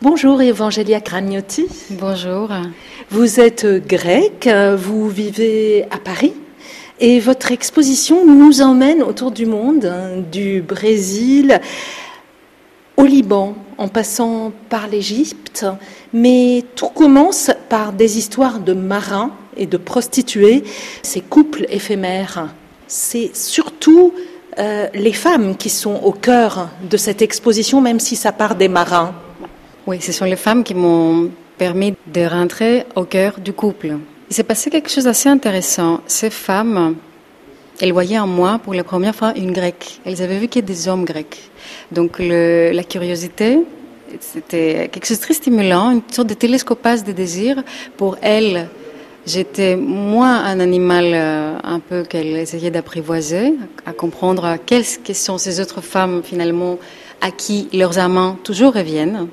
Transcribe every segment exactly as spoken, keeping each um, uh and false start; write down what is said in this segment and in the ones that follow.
Bonjour Evangelia Cragnotti. Bonjour. Vous êtes grecque, vous vivez à Paris et votre exposition nous emmène autour du monde, du Brésil au Liban, en passant par l'Égypte. Mais tout commence par des histoires de marins et de prostituées, ces couples éphémères. C'est surtout euh, les femmes qui sont au cœur de cette exposition, même si ça part des marins. Oui, ce sont les femmes qui m'ont permis de rentrer au cœur du couple. Il s'est passé quelque chose d'assez intéressant. Ces femmes, elles voyaient en moi pour la première fois une grecque. Elles avaient vu qu'il y a des hommes grecs. Donc le, la curiosité, c'était quelque chose de très stimulant, une sorte de télescopage de désir. Pour elles, j'étais moins un animal euh, un peu qu'elles essayaient d'apprivoiser, à comprendre quelles sont ces autres femmes finalement à qui leurs amants toujours reviennent.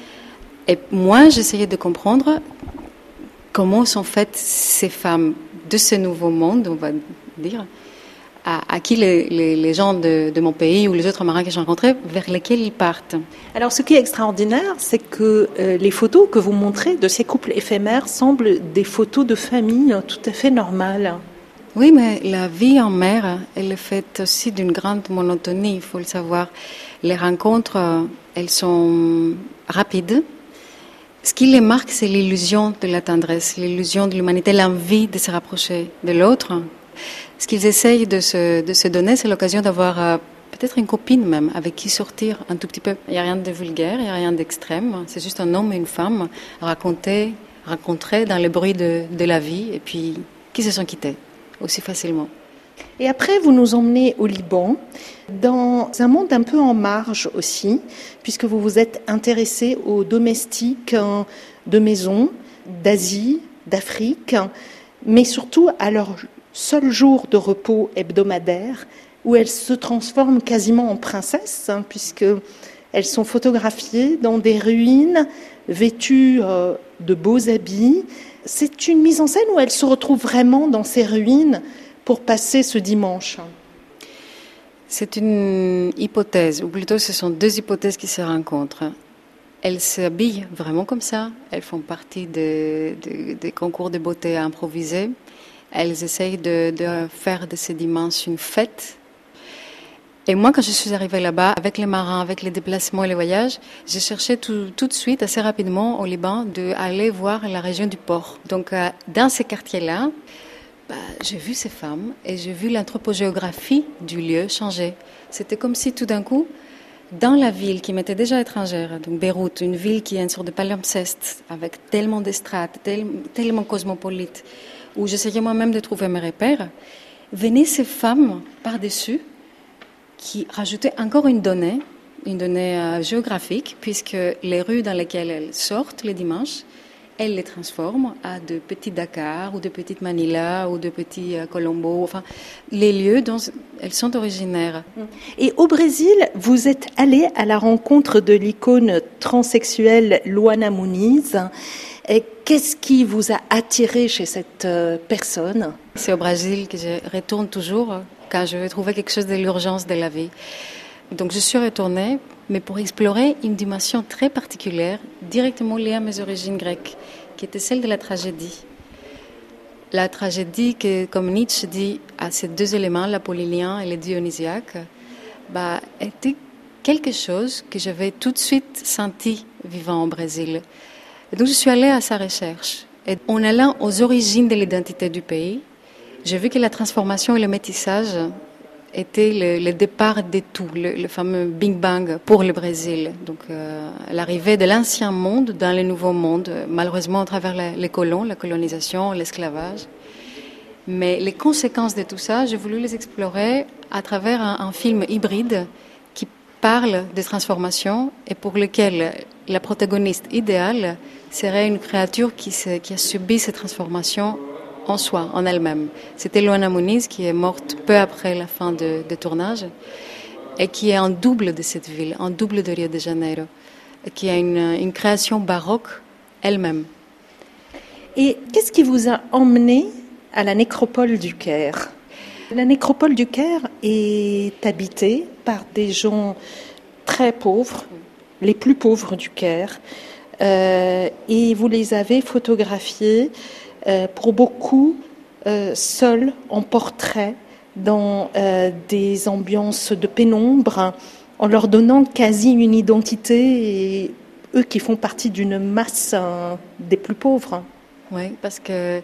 Et moi, j'essayais de comprendre comment sont faites ces femmes de ce nouveau monde, on va dire, à, à qui les, les, les gens de, de mon pays ou les autres marins que j'ai rencontrés, vers lesquels ils partent. Alors, ce qui est extraordinaire, c'est que euh, les photos que vous montrez de ces couples éphémères semblent des photos de famille tout à fait normales. Oui, mais la vie en mer, elle est faite aussi d'une grande monotonie, il faut le savoir. Les rencontres, elles sont rapides. Ce qui les marque, c'est l'illusion de la tendresse, l'illusion de l'humanité, l'envie de se rapprocher de l'autre. Ce qu'ils essayent de se, de se donner, c'est l'occasion d'avoir euh, peut-être une copine même, avec qui sortir un tout petit peu. Il n'y a rien de vulgaire, il n'y a rien d'extrême. C'est juste un homme et une femme racontés, rencontrés dans le bruit de, de la vie et puis qui se sont quittés aussi facilement. Et après, vous nous emmenez au Liban, dans un monde un peu en marge aussi, puisque vous vous êtes intéressé aux domestiques de maison, d'Asie, d'Afrique, mais surtout à leur seul jour de repos hebdomadaire, où elles se transforment quasiment en princesses, hein, puisqu'elles sont photographiées dans des ruines, vêtues euh, de beaux habits. C'est une mise en scène où elles se retrouvent vraiment dans ces ruines pour passer ce dimanche. C'est une hypothèse, ou plutôt ce sont deux hypothèses qui se rencontrent. Elles s'habillent vraiment comme ça, elles font partie des de, de concours de beauté improvisés, elles essayent de, de faire de ces dimanches une fête. Et moi, quand je suis arrivée là-bas, avec les marins, avec les déplacements et les voyages, j'ai cherché tout, tout de suite, assez rapidement, au Liban, d'aller voir la région du port. Donc, euh, dans ces quartiers-là, bah, j'ai vu ces femmes et j'ai vu l'anthropogéographie du lieu changer. C'était comme si tout d'un coup, dans la ville qui m'était déjà étrangère, donc Beyrouth, une ville qui est une sorte de palimpseste, avec tellement d'estrades, tel, tellement cosmopolite, où j'essayais moi-même de trouver mes repères, venaient ces femmes par-dessus qui rajoutaient encore une donnée, une donnée euh, géographique, puisque les rues dans lesquelles elles sortent les dimanches, elles les transforment à de petits Dakar ou de petites Manila ou de petits euh, Colombo, enfin les lieux dont elles sont originaires. Et au Brésil, vous êtes allé à la rencontre de l'icône transsexuelle Luana Muniz. Et qu'est-ce qui vous a attiré chez cette euh, personne ? C'est au Brésil que je retourne toujours quand je veux trouver quelque chose de l'urgence de la vie. Donc je suis retournée, mais pour explorer une dimension très particulière, directement liée à mes origines grecques, qui était celle de la tragédie. La tragédie, que, comme Nietzsche dit à ces deux éléments, l'apollynien et le dionysiaque, bah, était quelque chose que j'avais tout de suite senti vivant au Brésil. Et donc je suis allée à sa recherche. Et en allant aux origines de l'identité du pays, j'ai vu que la transformation et le métissage était le, le départ de tout, le, le fameux Big Bang pour le Brésil. Donc euh, l'arrivée de l'ancien monde dans le nouveau monde, malheureusement à travers la, les colons, la colonisation, l'esclavage. Mais les conséquences de tout ça, j'ai voulu les explorer à travers un, un film hybride qui parle de transformation et pour lequel la protagoniste idéale serait une créature qui, se, qui a subi ces transformations en soi, en elle-même. C'était Luana Muniz qui est morte peu après la fin de, de tournage et qui est un double de cette ville, un double de Rio de Janeiro, qui a une, une création baroque elle-même. Et qu'est-ce qui vous a emmené à la nécropole du Caire ? La nécropole du Caire est habitée par des gens très pauvres, les plus pauvres du Caire, euh, et vous les avez photographiés euh, pour beaucoup euh, seuls en portrait dans euh, des ambiances de pénombre, en leur donnant quasi une identité, et eux qui font partie d'une masse euh, des plus pauvres. Oui, parce que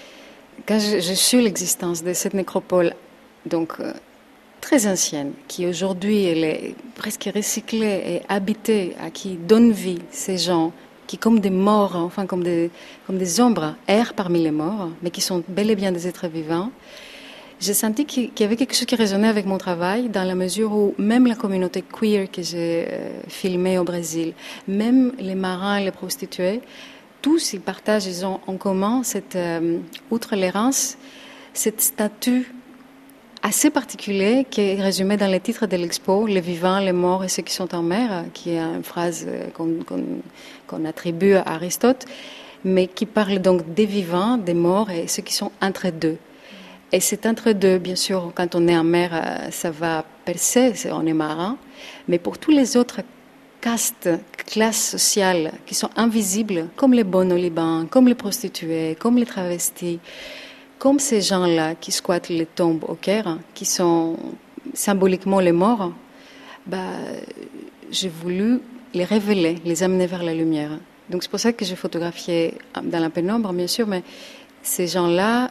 quand je, je suis l'existence de cette nécropole, donc euh, très ancienne, qui aujourd'hui elle est presque recyclée et habitée, à qui donne vie ces gens qui, comme des morts, enfin comme des, comme des ombres, errent parmi les morts, mais qui sont bel et bien des êtres vivants. J'ai senti qu'il y avait quelque chose qui résonnait avec mon travail, dans la mesure où même la communauté queer que j'ai euh, filmée au Brésil, même les marins, les prostituées, tous ils partagent, ils ont en commun cette, euh, outre l'errance, cette statue assez particulier qui est résumé dans les titres de l'expo, les vivants, les morts et ceux qui sont en mer, qui est une phrase qu'on, qu'on, qu'on attribue à Aristote, mais qui parle donc des vivants, des morts et ceux qui sont entre deux. Et c'est entre deux, bien sûr, quand on est en mer, ça va percer, on est marin, mais pour tous les autres castes, classes sociales qui sont invisibles, comme les bonnes au Liban, comme les prostituées, comme les travestis, comme ces gens-là qui squattent les tombes au Caire, qui sont symboliquement les morts, bah, j'ai voulu les révéler, les amener vers la lumière. Donc c'est pour ça que j'ai photographié dans la pénombre, bien sûr, mais ces gens-là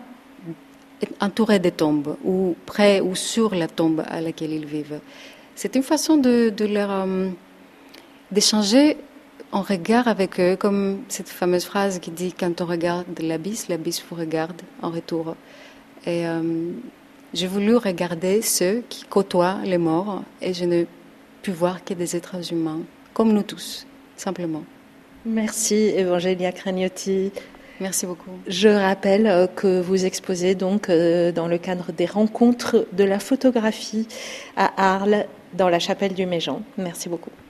entourés des tombes, ou près ou sur la tombe à laquelle ils vivent. C'est une façon de, de leur euh, d'échanger en regard avec eux, comme cette fameuse phrase qui dit « Quand on regarde l'abysse, l'abysse vous regarde en retour ». Et euh, j'ai voulu regarder ceux qui côtoient les morts et je n'ai pu voir que des êtres humains, comme nous tous, simplement. Merci Evangelia Cragnotti. Merci beaucoup. Je rappelle que vous exposez donc dans le cadre des rencontres de la photographie à Arles, dans la chapelle du Méjean. Merci beaucoup.